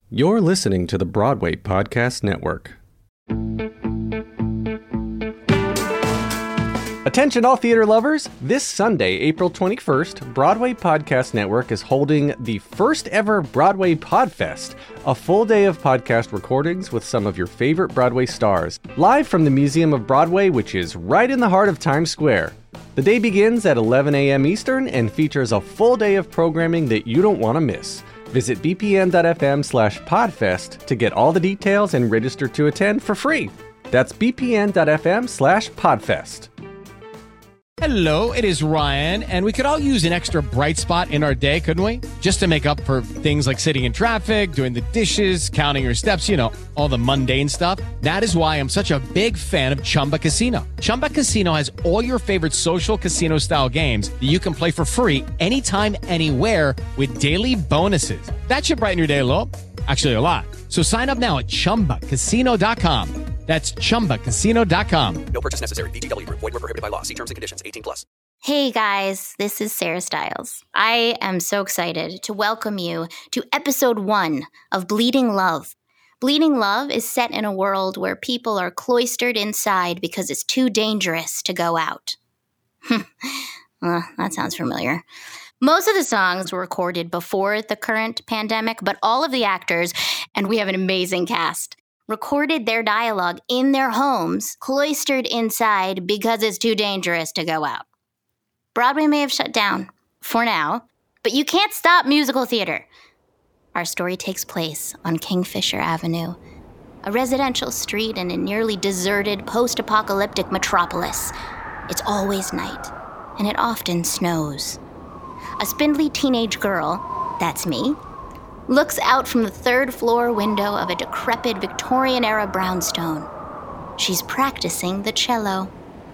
You're listening to the Broadway Podcast Network. Attention all theater lovers! This Sunday, April 21st, Broadway Podcast Network is holding the first ever Broadway Podfest, a full day of podcast recordings with some of your favorite Broadway stars, live from the Museum of Broadway, which is right in the heart of Times Square. The day begins at 11 a.m. Eastern and features a full day of programming that you don't want to miss. Visit bpn.fm/podfest to get all the details and register to attend for free. That's bpn.fm/podfest. Hello, it is Ryan, and we could all use an extra bright spot in our day, couldn't we? Just to make up for things like sitting in traffic, doing the dishes, counting your steps, you know, all the mundane stuff. That is why I'm such a big fan of Chumba Casino. Chumba Casino has all your favorite social casino-style games that you can play for free anytime, anywhere with daily bonuses. That should brighten your day a little. Actually, a lot. So sign up now at ChumbaCasino.com. That's ChumbaCasino.com. No purchase necessary. VGW Group. Void where prohibited by law. See terms and conditions. 18+. Hey guys, this is Sarah Stiles. I am so excited to welcome you to episode 1 of Bleeding Love. Bleeding Love is set in a world where people are cloistered inside because it's too dangerous to go out. That sounds familiar. Most of the songs were recorded before the current pandemic, but all of the actors, and we have an amazing cast, recorded their dialogue in their homes, cloistered inside because it's too dangerous to go out. Broadway may have shut down, for now, but you can't stop musical theater. Our story takes place on Kingfisher Avenue, a residential street in a nearly deserted post-apocalyptic metropolis. It's always night, and it often snows. A spindly teenage girl, that's me, looks out from the third-floor window of a decrepit Victorian-era brownstone. She's practicing the cello.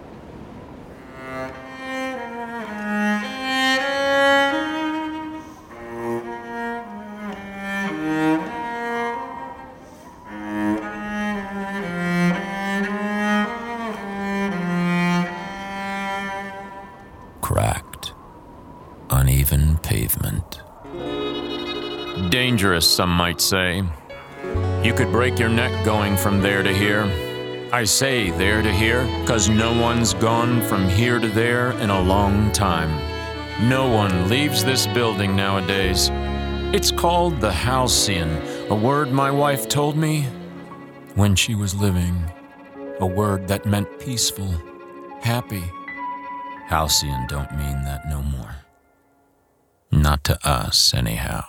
Cracked, uneven pavement. Dangerous, some might say. You could break your neck going from there to here. I say there to here, 'cause no one's gone from here to there in a long time. No one leaves this building nowadays. It's called the Halcyon, a word my wife told me when she was living. A word that meant peaceful, happy. Halcyon don't mean that no more. Not to us, anyhow.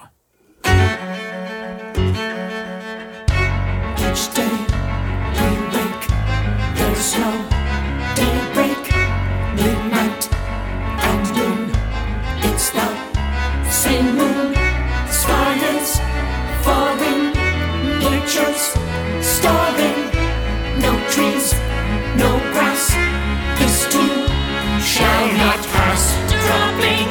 Each day we wake, there's no daybreak, midnight and noon. It's the same moon, the sky is falling, nature's starving. No trees, no grass, this too shall not pass. Dropping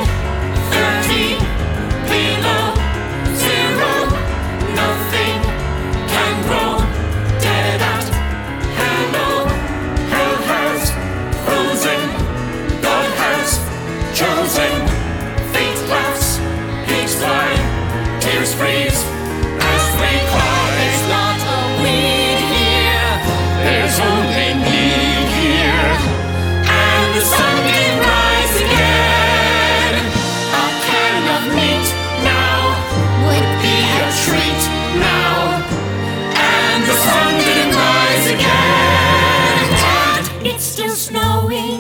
30 below zero, nothing can grow. Dead at hello, hell has frozen. God has chosen. Fate laughs, pigs fly, tears freeze as we cry. There's not a weed here, there's only need here, and the sun can rise again. A can of meat now would be a treat now, and the sun can rise again. And it's still snowing.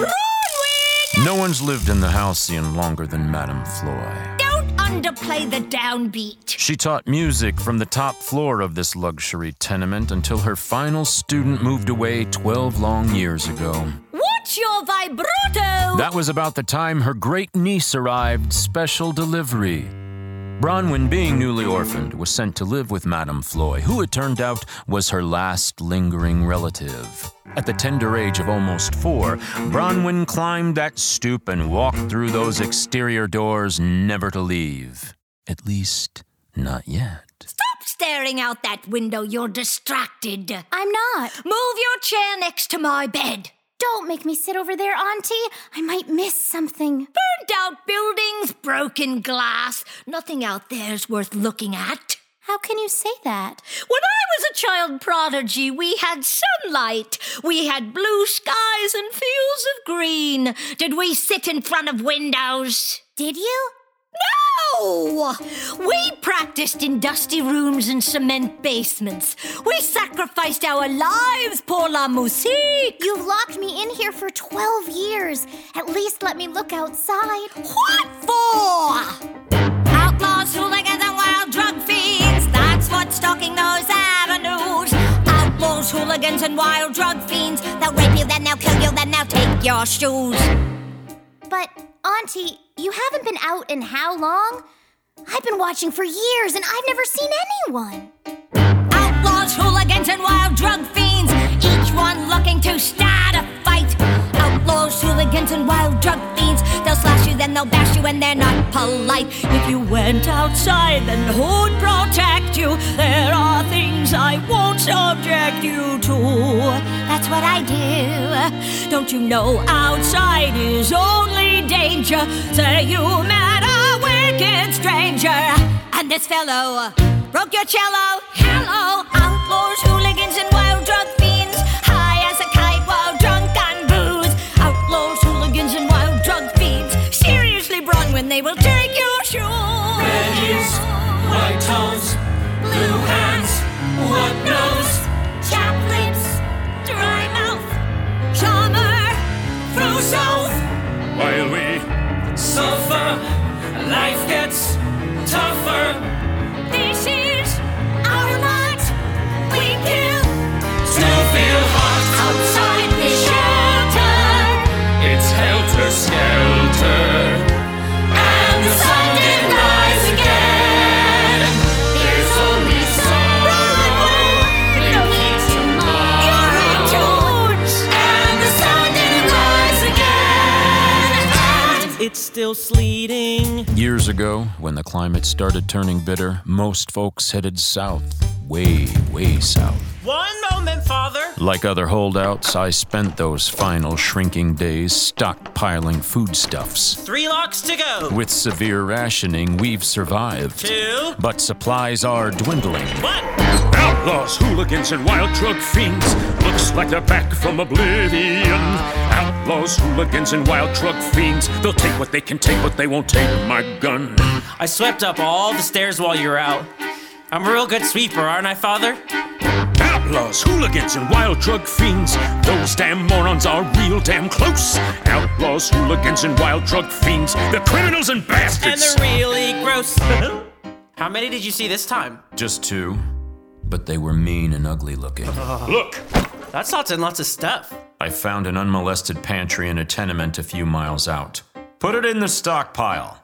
No one's lived in the Halcyon longer than Madame Floy. Don't underplay the downbeat. She taught music from the top floor of this luxury tenement until her final student moved away 12 long years ago. What's your vibrato? That was about the time her great niece arrived, special delivery. Bronwyn, being newly orphaned, was sent to live with Madame Floy, who it turned out was her last lingering relative. At the tender age of almost 4, Bronwyn climbed that stoop and walked through those exterior doors, never to leave. At least, not yet. Stop staring out that window, you're distracted. I'm not. Move your chair next to my bed. Don't make me sit over there, Auntie. I might miss something. Burned out buildings, broken glass. Nothing out there's worth looking at. How can you say that? When I was a child prodigy, we had sunlight. We had blue skies and fields of green. Did we sit in front of windows? Did you? No! We practiced in dusty rooms and cement basements. We sacrificed our lives pour la musique. You've locked me in here for 12 years. At least let me look outside. What for? Outlaws, hooligans, and wild drug fiends. That's what's stalking those avenues. Outlaws, hooligans, and wild drug fiends. They'll rape you, then they'll kill you, then they'll take your shoes. But, Auntie, you haven't been out in how long? I've been watching for years and I've never seen anyone. Outlaws, hooligans, and wild drug fiends. Each one looking to start a fight. Outlaws, hooligans, and wild drug fiends. They'll slash you, then they'll bash you, and they're not polite. If you went outside, then who'd protect you? There are things I won't subject you to. That's what I do. Don't you know outside is only danger? Say you met a wicked stranger, and this fellow broke your cello. Hello, outlaws, hooligans, and wild drug fiends. High as a kite while drunk on booze. Outlaws, hooligans, and wild drug fiends. Seriously brung when they will take your shoes. Red ears, white toes, blue hands, what nose? Chapped lips, dry mouth, charmer, through south. While we suffer, life gets tougher. This is our lot. We kill To feel hot, outside the shelter. it's helter-skelter. And the sun did rise again. There's only sorrow beneath tomorrow. And the sun did rise again. It's still sleeting. Years ago, when the climate started turning bitter, most folks headed south, way, way south. One moment, Father. Like other holdouts, I spent those final shrinking days stockpiling foodstuffs. 3 locks to go. With severe rationing, we've survived. 2, But supplies are dwindling. 1. Outlaws, hooligans, and wild drug fiends. Looks like they're back from oblivion. Outlaws, hooligans, and wild drug fiends. They'll take what they can take, but they won't take my gun. I swept up all the stairs while you were out. I'm a real good sweeper, aren't I, Father? Outlaws, hooligans, and wild drug fiends. Those damn morons are real damn close. Outlaws, hooligans, and wild drug fiends. They're criminals and And bastards. they're really gross. How many did you see this time? Just 2, but they were mean and ugly looking. Look, That's lots and lots of stuff. I found an unmolested pantry in a tenement a few miles out. Put it in the stockpile.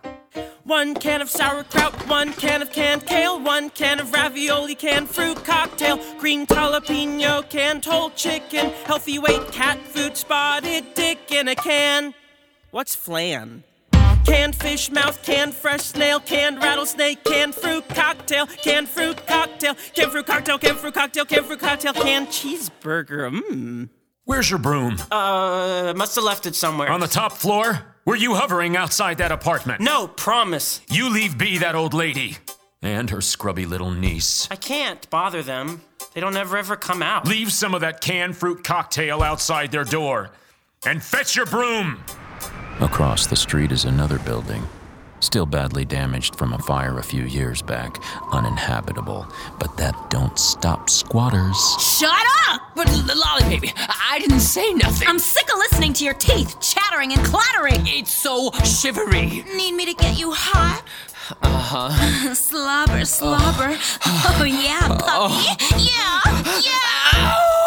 1 can of sauerkraut, 1 can of canned kale, 1 can of ravioli, canned fruit cocktail, green jalapeno, canned whole chicken, healthy weight cat food, spotted dick in a can. What's flan? Canned fish mouth, canned fresh snail, canned rattlesnake, canned fruit cocktail, canned fruit cocktail, canned fruit cocktail, canned fruit cocktail, canned fruit cocktail, canned cheeseburger. Where's your broom? Must have left it somewhere. On the top floor? Were you hovering outside that apartment? No, promise. You leave be that old lady. And her scrubby little niece. I can't bother them. They don't ever come out. Leave some of that canned fruit cocktail outside their door. And fetch your broom! Across the street is another building. Still badly damaged from a fire a few years back. Uninhabitable. But that don't stop squatters. Shut up! But Lolly Baby, I didn't say nothing. I'm sick of listening to your teeth chattering and clattering. It's so shivery. Need me to get you hot? Uh-huh. Slobber. Oh, yeah, puppy. Yeah.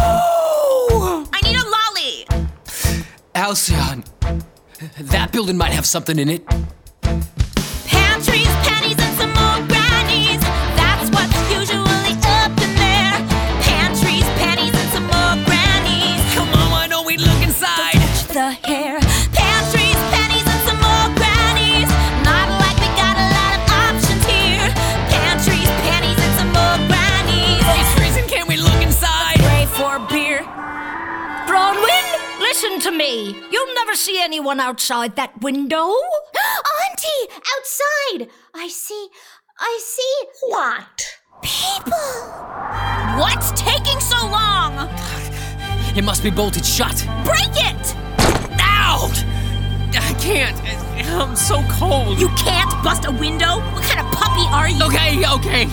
Ow! I need a lolly. Alcyon, that building might have something in it. Pantries, pennies, and some more grannies. That's what's usually up in there. Pantries, pennies, and some more grannies. Come on, why don't we look inside? Touch the hair. Pantries, pennies, and some more grannies. Not like we got a lot of options here. Pantries, pennies, and some more grannies. It's freezing, can we look inside? Pray for beer. Bronwyn, listen to me. You'll never see anyone outside that window. Auntie! Outside! I see. What? People! What's taking so long? It must be bolted shut. Break it! Ow! I can't. I'm so cold. You can't bust a window? What kind of puppy are you? Okay.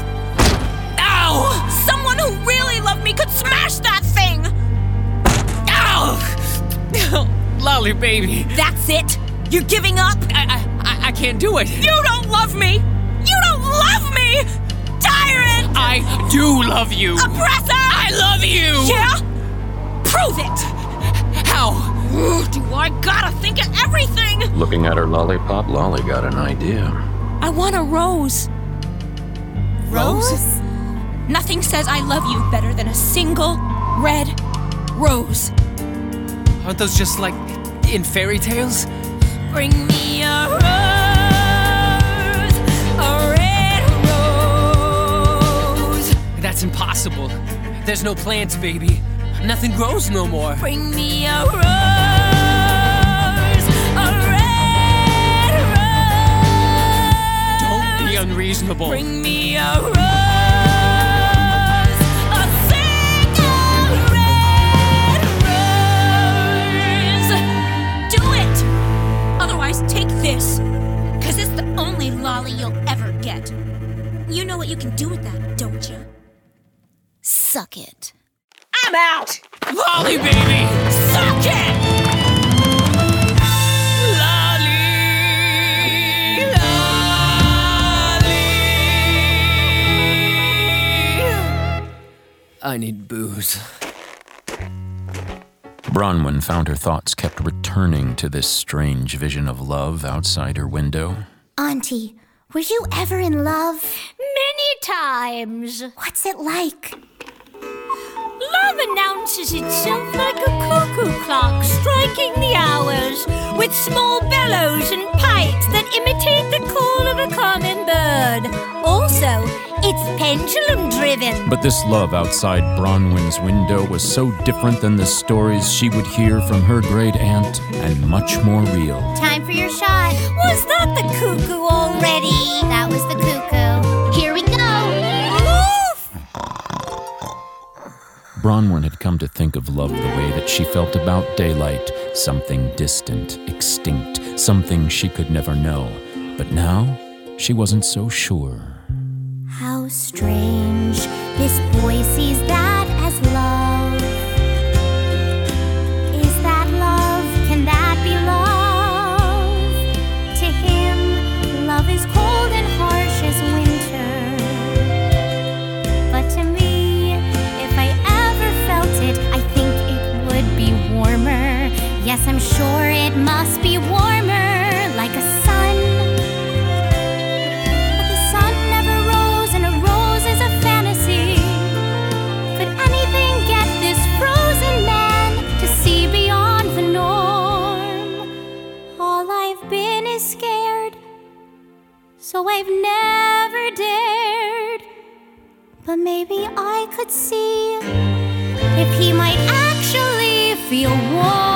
Ow! Someone who really loved me could smash that thing! Ow! Lolly baby. That's it? You're giving up? I can't do it. You don't love me! You don't love me! Tyrant! I do love you. Oppressor! I love you! Yeah? Prove it! How? Do I gotta think of everything? Looking at her lollipop, Lolly got an idea. I want a rose. Rose? Nothing says I love you better than a single red rose. Aren't those just like in fairy tales? Bring me a rose, a red rose. That's impossible. There's no plants, baby. Nothing grows no more. Bring me a rose, a red rose. Don't be unreasonable. Bring me a rose, a single red rose. Do it! Otherwise, take this, 'cause it's the only lolly you'll ever get. You know what you can do with that, don't you? Suck it. I'm out! Lolly baby! Suck it! Lolly! I need booze. Bronwyn found her thoughts kept returning to this strange vision of love outside her window. Auntie, were you ever in love? Many times. What's it like? Love announces itself like a cuckoo clock striking the hours, with small bellows and pipes that imitate the call of a common bird. Also, it's pendulum-driven. But this love outside Bronwyn's window was so different than the stories she would hear from her great aunt, and much more real. Time for your shot. Was that the cuckoo already? That was the cuckoo. Here we go. Bronwyn had come to think of love the way that she felt about daylight, something distant, extinct, something she could never know. But now, she wasn't so sure. How strange. This boy sees that as love. Is that love? Can that be love? To him, love is cold and harsh as winter. But to me, if I ever felt it, I think it would be warmer. Yes, I'm sure it must be warmer, like a sun. But the sun never rose, and a rose is a fantasy. Could anything get this frozen man to see beyond the norm? All I've been is scared, so I've never dared. But maybe I could see if he might actually feel warm.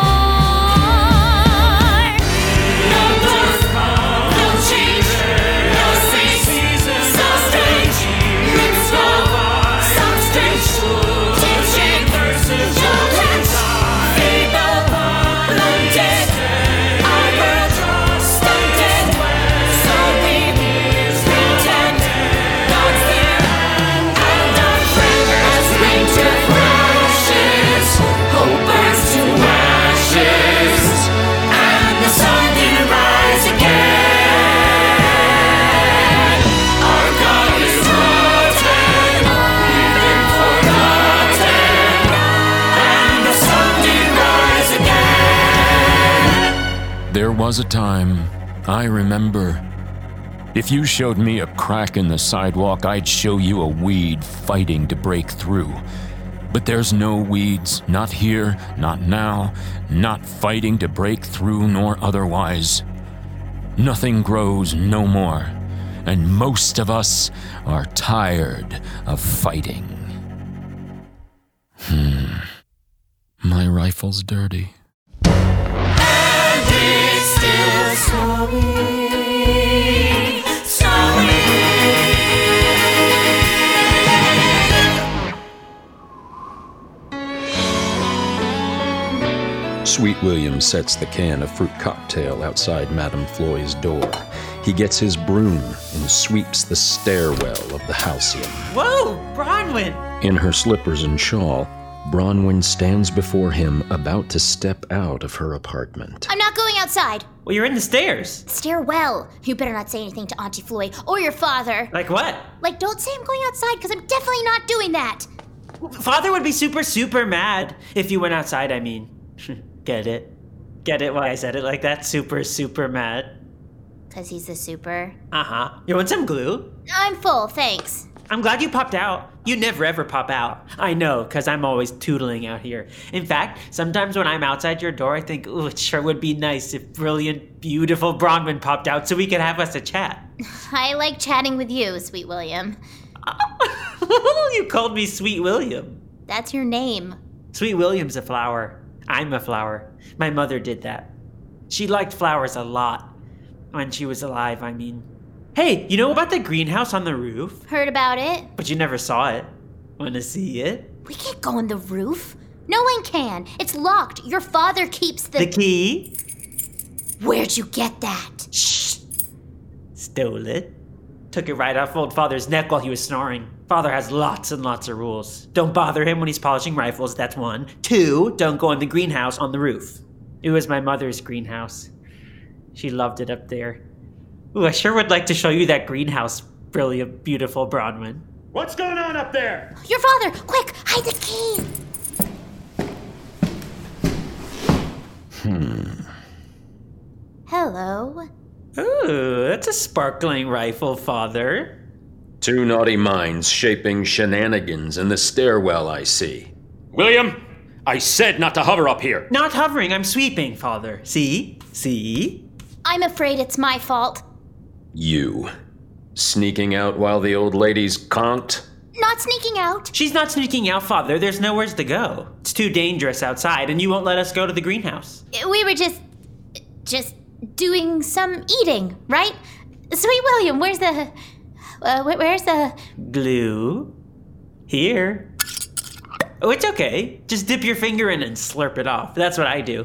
No birth, no change, no space, so strange. Lips go, sound strange. Tip shake, no catch. Feeble, blunted, our world stunted. So we pretend God's there, and our friend as winter crashes. Hope burns to ashes, and the sun didn't rise again. Our God is rotten, we've been forgotten, and the sun didn't rise again. There was a time, I remember. If you showed me a crack in the sidewalk, I'd show you a weed fighting to break through. But there's no weeds, not here, not now, not fighting to break through nor otherwise. Nothing grows no more, and most of us are tired of fighting. My rifle's dirty. And it's still snowing, snowing. Sweet William sets the can of fruit cocktail outside Madame Floy's door. He gets his broom and sweeps the stairwell of the halcyon. Whoa, Bronwyn! In her slippers and shawl, Bronwyn stands before him, about to step out of her apartment. I'm not going outside. Well, you're in the stairs. Stairwell. You better not say anything to Auntie Floy or your father. Like what? Like, don't say I'm going outside, because I'm definitely not doing that. Father would be super, super mad if you went outside, I mean. Get it? Get it why I said it like that? Super, super mad. Because he's the super. Uh-huh. You want some glue? I'm full, thanks. I'm glad you popped out. You never ever pop out. I know, because I'm always tootling out here. In fact, sometimes when I'm outside your door, I think, ooh, it sure would be nice if brilliant, beautiful Bronwyn popped out so we could have us a chat. I like chatting with you, Sweet William. You called me Sweet William. That's your name. Sweet William's a flower. I'm a flower. My mother did that. She liked flowers a lot. When she was alive, I mean. Hey, you know about the greenhouse on the roof? Heard about it. But you never saw it. Wanna see it? We can't go on the roof. No one can. It's locked. Your father keeps The key? Where'd you get that? Shh. Stole it. Took it right off old father's neck while he was snoring. Father has lots and lots of rules. Don't bother him when he's polishing rifles, that's 1. 2, don't go in the greenhouse on the roof. It was my mother's greenhouse. She loved it up there. Ooh, I sure would like to show you that greenhouse, brilliant, beautiful Bronwyn. What's going on up there? Your father! Quick, hide the key! Hello. Ooh, that's a sparkling rifle, Father. 2 naughty minds shaping shenanigans in the stairwell, I see. William, I said not to hover up here. Not hovering, I'm sweeping, Father. See? See? I'm afraid it's my fault. You. Sneaking out while the old lady's conked? Not sneaking out. She's not sneaking out, Father. There's nowhere to go. It's too dangerous outside, and you won't let us go to the greenhouse. We were just doing some eating, right? Sweet William, where's the glue? Here. Oh, it's okay. Just dip your finger in and slurp it off. That's what I do.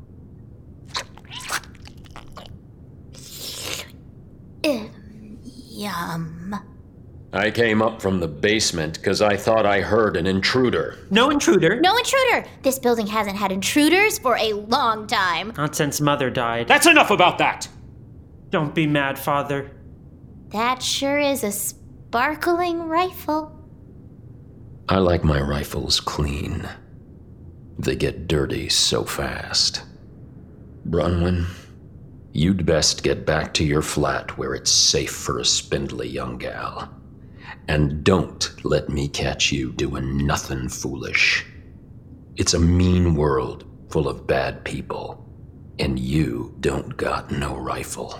Yum. I came up from the basement because I thought I heard an intruder. No intruder. No intruder. This building hasn't had intruders for a long time. Not since Mother died. That's enough about that. Don't be mad, Father. That sure is a sparkling rifle. I like my rifles clean. They get dirty so fast. Bronwyn, you'd best get back to your flat where it's safe for a spindly young gal. And don't let me catch you doing nothing foolish. It's a mean world full of bad people, and you don't got no rifle.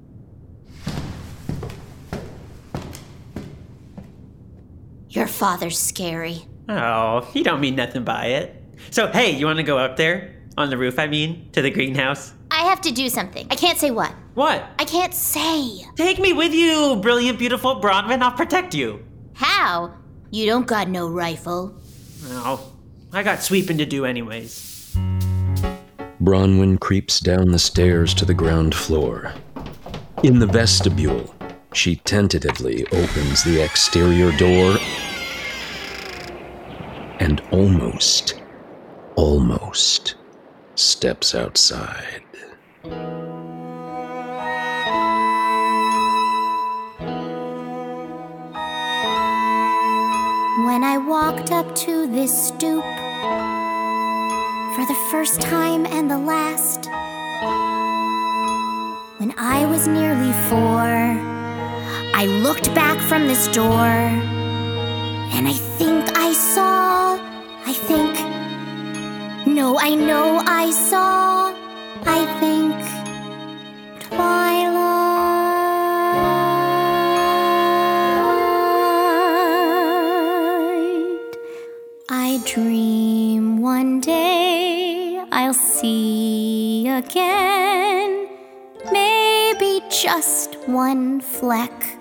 Your father's scary. Oh, you don't mean nothing by it. So, hey, you want to go up there? On the roof, I mean, to the greenhouse? I have to do something. I can't say what. What? I can't say. Take me with you, brilliant, beautiful Bronwyn. I'll protect you. How? You don't got no rifle. No, I got sweeping to do anyways. Bronwyn creeps down the stairs to the ground floor. In the vestibule, she tentatively opens the exterior door and almost steps outside. When I walked up to this stoop for the first time and the last, when I was nearly 4, I looked back from this door, and I know I saw twilight. I dream one day I'll see again, maybe just one fleck,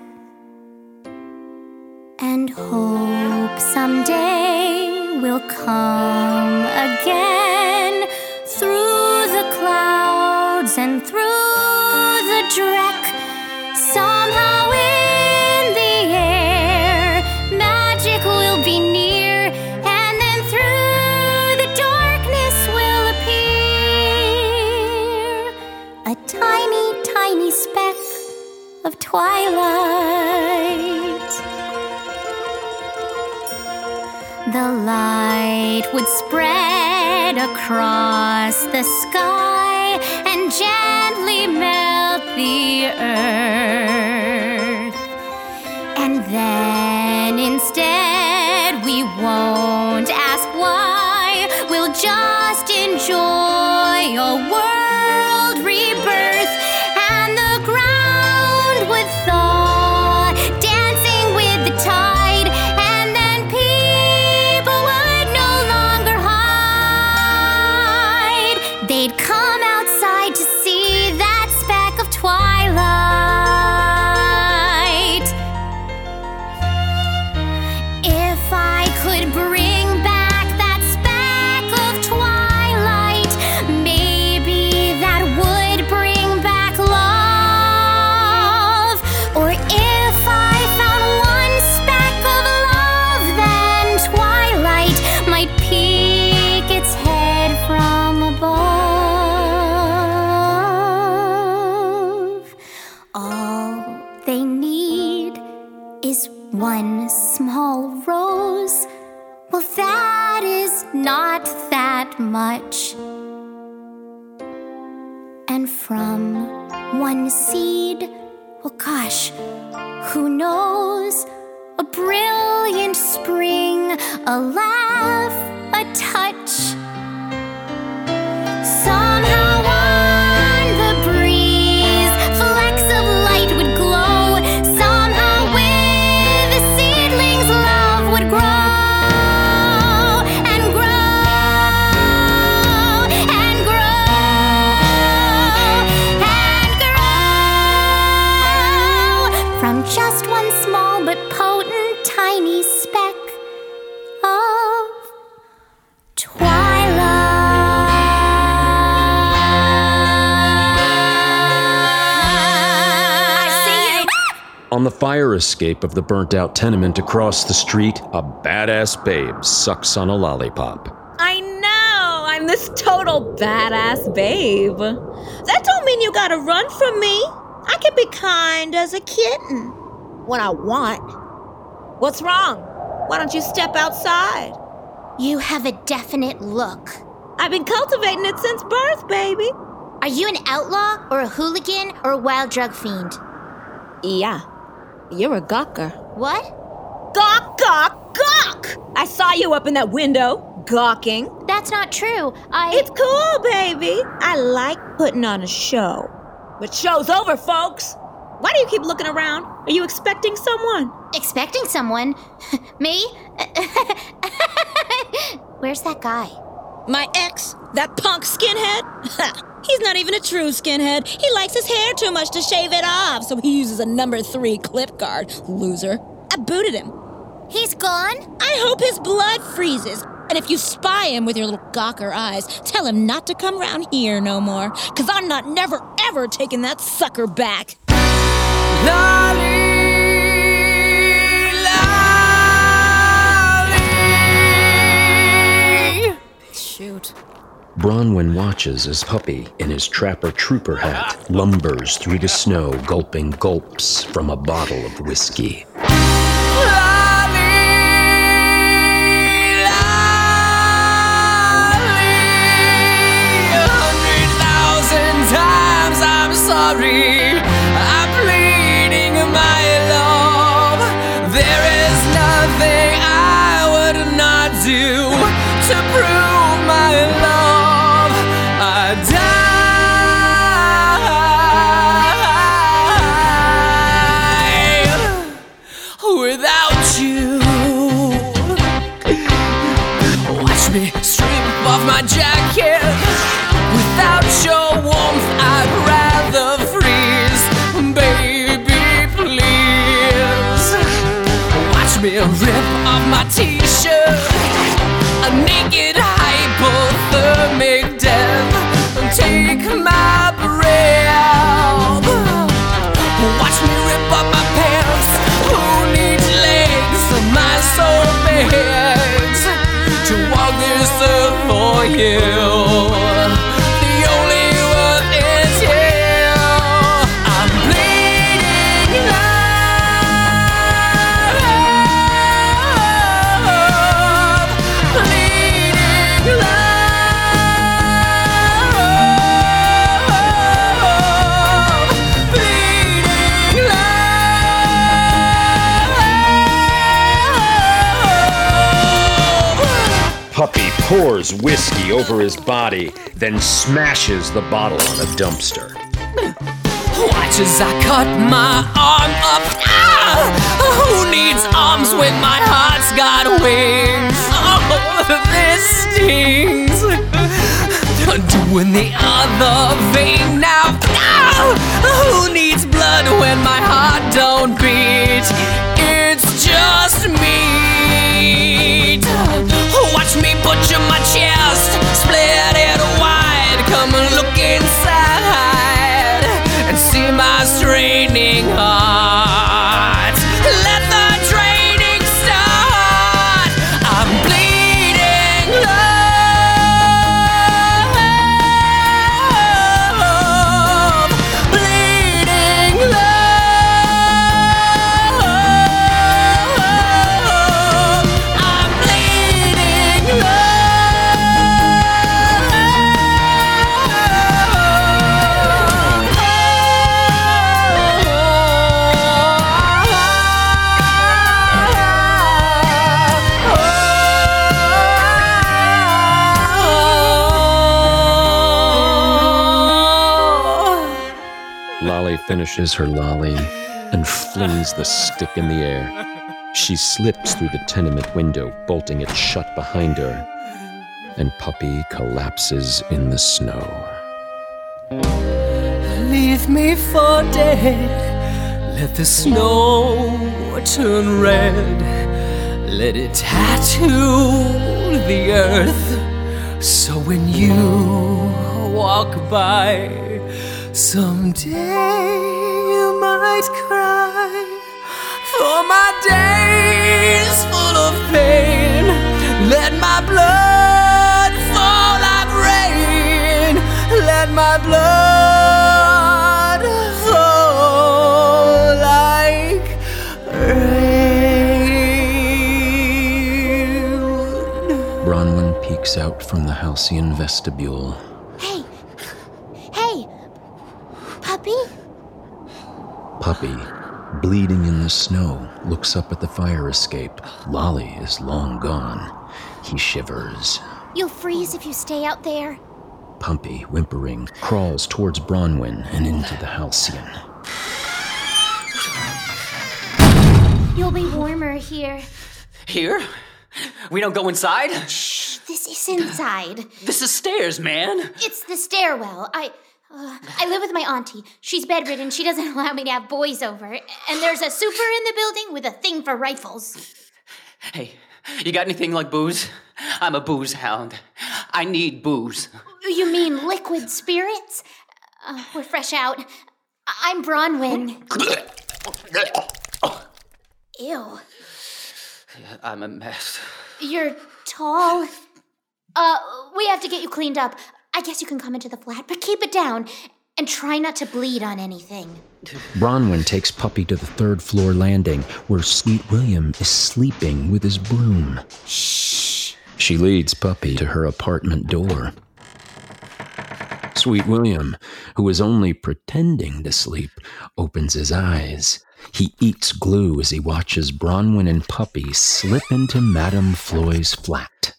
and hope someday will come again through the clouds and through the dreck, somehow in the air, magic will be near, and then through the darkness will appear a tiny, tiny speck of twilight. The light would spread across the sky and gently melt the earth. And then instead we won't ask why, we'll just enjoy a world rebirth, and the ground would thaw, dancing with the tide, and then people would no longer hide. They'd come outside to see that speck of twilight. If I could bring back that speck of twilight, maybe that would bring back love. Or if I found one speck of love, then twilight might peek its head from above. All they need is one small rose. Well, that is not that much. And from one seed, well, gosh, who knows? A brilliant spring, a laugh, a touch. Somehow on the breeze, flecks of light would glow. Somehow with the seedlings, love would grow and grow and grow and grow from just one small but potent tiny speck of twilight. On the fire escape of the burnt-out tenement across the street, a badass babe sucks on a lollipop. I know! I'm this total badass babe. That don't mean you gotta run from me. I can be kind as a kitten. When I want. What's wrong? Why don't you step outside? You have a definite look. I've been cultivating it since birth, baby. Are you an outlaw or a hooligan or a wild drug fiend? Yeah. You're a gawker. What? Gawk, gawk, gawk! I saw you up in that window, gawking. That's not true. It's cool, baby. I like putting on a show. But show's over, folks. Why do you keep looking around? Are you expecting someone? Expecting someone? Me? Where's that guy? My ex, that punk skinhead? He's not even a true skinhead. He likes his hair too much to shave it off, so he uses a number 3 clip guard. Loser. I booted him. He's gone? I hope his blood freezes. And if you spy him with your little gawker eyes, tell him not to come round here no more. 'Cause I'm not never, ever taking that sucker back. Shoot. Bronwyn watches as Puppy, in his Trapper Trooper hat, lumbers through the snow, gulping gulps from a bottle of whiskey. 100,000 times I'm sorry. I'm pleading my love. There is nothing I would not do to prove my love. I die without you. Watch me strip off my jacket. Without your warmth, I'd rather freeze. Baby, please. Watch me rip off my t-shirt. A naked hypothermic death. Take legs to walk this earth for you. The only worth is you. I'm bleeding love, bleeding love, bleeding love. Puppy pours whiskey over his body, then smashes the bottle on a dumpster. Watch as I cut my arm up. Ah! Who needs arms when my heart's got wings? Oh, this stings. Doing the other vein now. Ah! Who needs blood when my heart don't beat? It's just meat. Watch me butcher my chest, split it wide. Come and look inside and see my straining heart. Let the draining start. I'm bleeding love, bleeding love. I'm bleeding Lolly finishes her lolly and flings the stick in the air. She slips through the tenement window, bolting it shut behind her, and Puppy collapses in the snow. Leave me for dead. Let the snow turn red. Let it tattoo the earth. So when you walk by, someday you might cry. For my days full of pain, let my blood fall like rain. Let my blood fall like rain. Bronwyn peeks out from the halcyon vestibule. Hey! Hey! Puppy? Puppy, bleeding in the snow, looks up at the fire escape. Lolly is long gone. He shivers. You'll freeze if you stay out there. Puppy, whimpering, crawls towards Bronwyn and into the halcyon. You'll be warmer here. Here? We don't go inside? Shh, this is inside. This is stairs, man. It's the stairwell. I live with my auntie. She's bedridden. She doesn't allow me to have boys over. And there's a super in the building with a thing for rifles. Hey, you got anything like booze? I'm a booze hound. I need booze. You mean liquid spirits? We're fresh out. I'm Bronwyn. Ew. I'm a mess. You're tall. We have to get you cleaned up. I guess you can come into the flat, but keep it down. And try not to bleed on anything. Bronwyn takes Puppy to the third-floor landing, where Sweet William is sleeping with his broom. Shh. She leads Puppy to her apartment door. Sweet William, who is only pretending to sleep, opens his eyes. He eats glue as he watches Bronwyn and Puppy slip into Madame Floy's flat.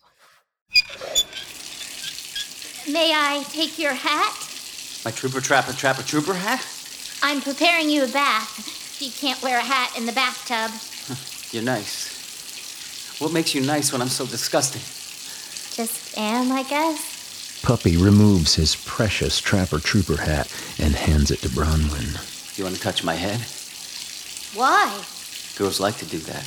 May I take your hat? My trooper hat? I'm preparing you a bath. You can't wear a hat in the bathtub. You're nice. What makes you nice when I'm so disgusting? Just am, I guess. Puppy removes his precious trapper-trooper hat and hands it to Bronwyn. You want to touch my head? Why? Girls like to do that.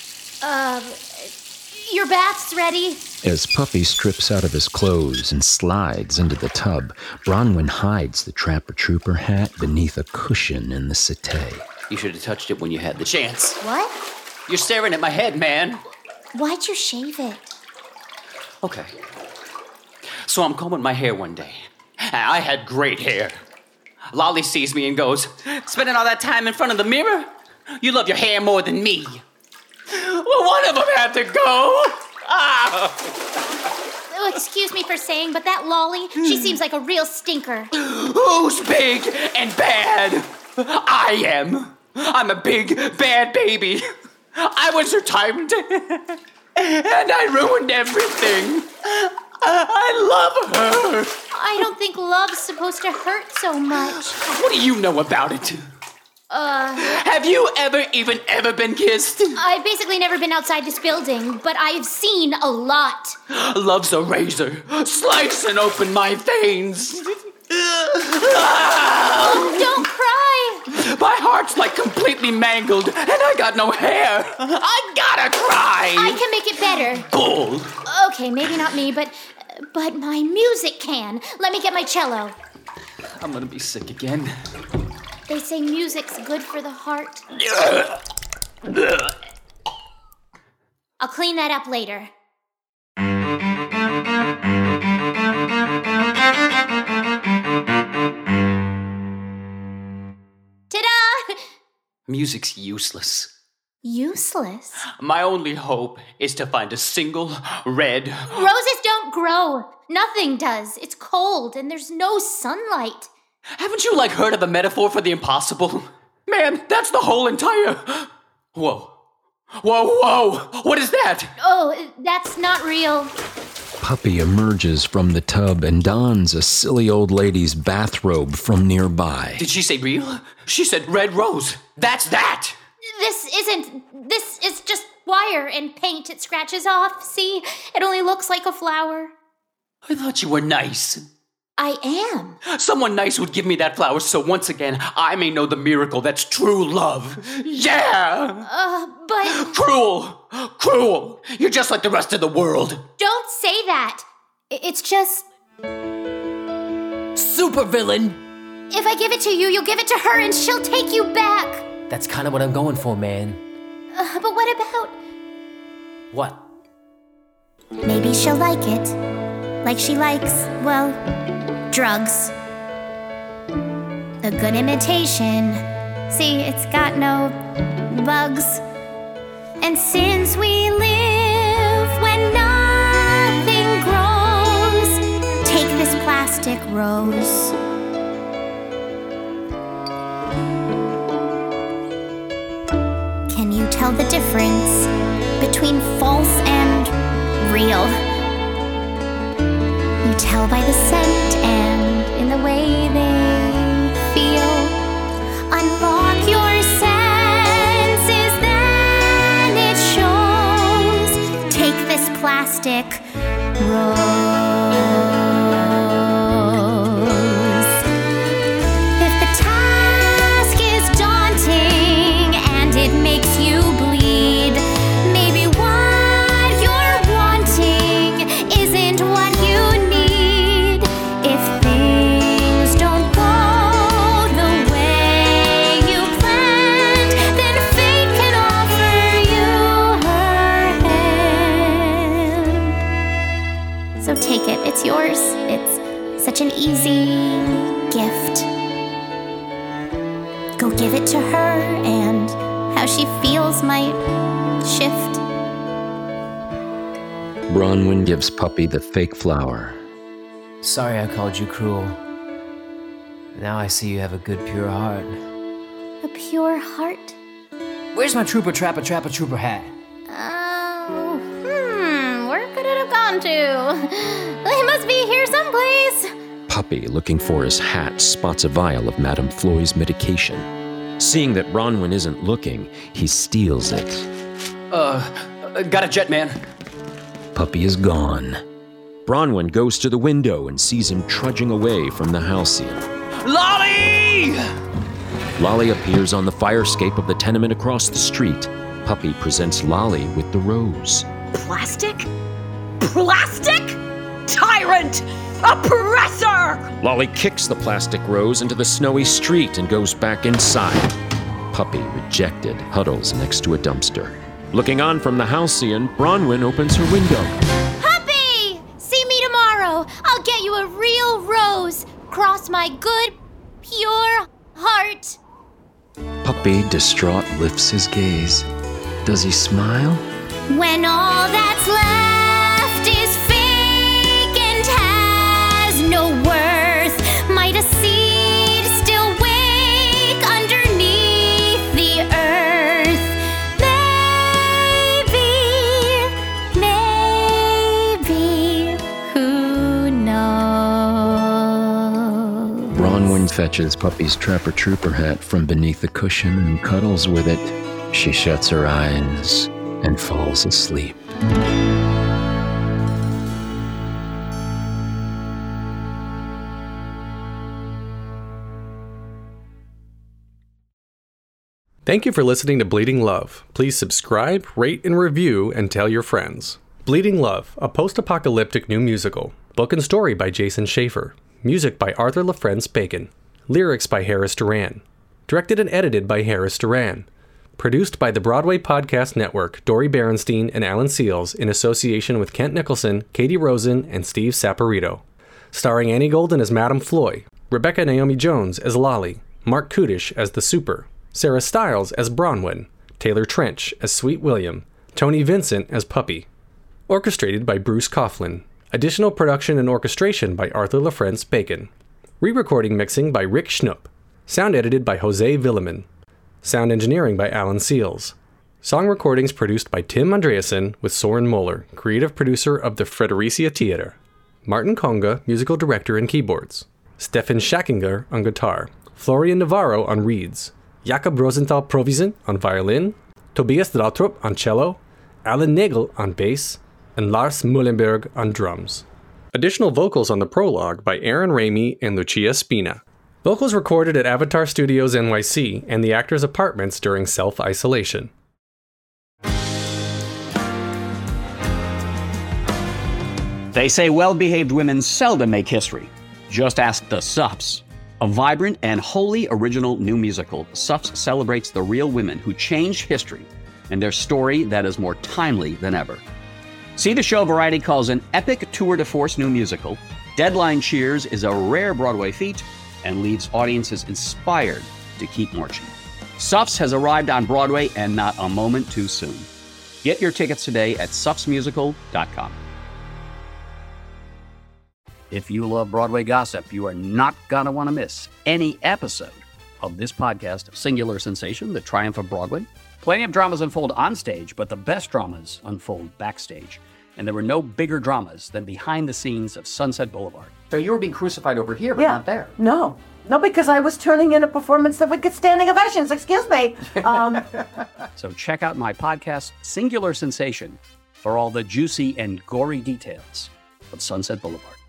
Your bath's ready. As Puppy strips out of his clothes and slides into the tub, Bronwyn hides the trapper-trooper hat beneath a cushion in the settee. You should have touched it when you had the chance. What? You're staring at my head, man. Why'd you shave it? Okay. So I'm combing my hair one day. I had great hair. Lolly sees me and goes, "Spending all that time in front of the mirror? You love your hair more than me." Well, one of them had to go. Oh, excuse me for saying, but that Lolly, she seems like a real stinker. Who's big and bad? I am. I'm a big, bad baby. I was her time and I ruined everything. I love her. I don't think love's supposed to hurt so much. What do you know about it? Have you ever been kissed? I've basically never been outside this building, but I've seen a lot. Love's a razor, slicing open my veins. Oh, don't cry. My heart's like completely mangled, and I got no hair. I gotta cry. I can make it better. Bull. Okay, maybe not me, but my music can. Let me get my cello. I'm gonna be sick again. They say music's good for the heart. I'll clean that up later. Ta-da! Music's useless. Useless? My only hope is to find a single red... Roses don't grow. Nothing does. It's cold and there's no sunlight. Haven't you, heard of a metaphor for the impossible? Man, that's the whole entire... Whoa. What is that? Oh, that's not real. Puppy emerges from the tub and dons a silly old lady's bathrobe from nearby. Did she say real? She said red rose. That's that! This is just wire and paint. It scratches off. See? It only looks like a flower. I thought you were nice. I am. Someone nice would give me that flower so once again I may know the miracle that's true love. Yeah! But... Cruel! You're just like the rest of the world. Don't say that. It's just... Supervillain! If I give it to you, you'll give it to her and she'll take you back. That's kind of what I'm going for, man. But what about... What? Maybe she'll like it. Like she likes, well, drugs. A good imitation. See, it's got no bugs. And since we live when nothing grows, take this plastic rose. Can you tell the difference between false and real? You tell by the scent and in the way they feel. Unlock your senses, then it shows. Take this plastic rose. If the task is daunting and it makes you bleed, maybe what you're wanting isn't what you need. If things don't go the way you planned, then fate can offer you her hand. So take it, it's yours. It's such an easy gift. Go give it to her, and how she feels might shift. Bronwyn gives Puppy the fake flower. Sorry I called you cruel. Now I see you have a good, pure heart. A pure heart? Where's my Trooper Trapper Trooper hat? Where could it have gone to? They must be here someplace. Puppy, looking for his hat, spots a vial of Madame Floy's medication. Seeing that Bronwyn isn't looking, he steals it. Got a jet, man. Puppy is gone. Bronwyn goes to the window and sees him trudging away from the halcyon. Lolly! Lolly appears on the fire escape of the tenement across the street. Puppy presents Lolly with the rose. Plastic? Plastic? Tyrant! Oppressor! Lolly kicks the plastic rose into the snowy street and goes back inside. Puppy, rejected, huddles next to a dumpster. Looking on from the halcyon, Bronwyn opens her window. Puppy! See me tomorrow. I'll get you a real rose. Cross my good, pure heart. Puppy, distraught, lifts his gaze. Does he smile? When all that's left is fake and has no worth, might a seed still wake underneath the earth? Maybe, who knows? Bronwyn fetches Puppy's Trapper Trooper hat from beneath the cushion and cuddles with it. She shuts her eyes and falls asleep. Thank you for listening to Bleeding Love. Please subscribe, rate, and review, and tell your friends. Bleeding Love, a post-apocalyptic new musical. Book and story by Jason Schaefer. Music by Arthur LaFrance Bacon. Lyrics by Harris Duran. Directed and edited by Harris Duran. Produced by the Broadway Podcast Network, Dori Berenstein and Alan Seals, in association with Kent Nicholson, Katie Rosen, and Steve Saporito. Starring Annie Golden as Madame Floy, Rebecca Naomi Jones as Lolly, Mark Kudish as the Super, Sarah Stiles as Bronwyn, Taylor Trench as Sweet William, Tony Vincent as Puppy. Orchestrated by Bruce Coughlin. Additional production and orchestration by Arthur LaFrance Bacon. Re-recording mixing by Rick Schnupp. Sound edited by Jose Villeman. Sound engineering by Alan Seals. Song recordings produced by Tim Andreasen with Soren Moeller, creative producer of the Fredericia Theater. Martin Conga, musical director and keyboards. Stefan Schackinger on guitar. Florian Navarro on reeds. Jakob Rosenthal Provisen on violin. Tobias Drautrup on cello. Alan Nagel on bass. And Lars Mullenberg on drums. Additional vocals on the prologue by Aaron Ramey and Lucia Spina. Vocals recorded at Avatar Studios NYC and the actors' apartments during self-isolation. They say well-behaved women seldom make history. Just ask the Suffs. A vibrant and wholly original new musical, Suffs celebrates the real women who changed history and their story that is more timely than ever. See the show Variety calls an epic tour de force new musical. Deadline cheers is a rare Broadway feat and leaves audiences inspired to keep marching. Suffs has arrived on Broadway and not a moment too soon. Get your tickets today at suffsmusical.com. If you love Broadway gossip, you are not going to want to miss any episode of this podcast, Singular Sensation, The Triumph of Broadway. Plenty of dramas unfold on stage, but the best dramas unfold backstage. And there were no bigger dramas than behind the scenes of Sunset Boulevard. So you were being crucified over here, but not there. No, because I was turning in a performance that would get standing ovations. Excuse me. So check out my podcast, Singular Sensation, for all the juicy and gory details of Sunset Boulevard.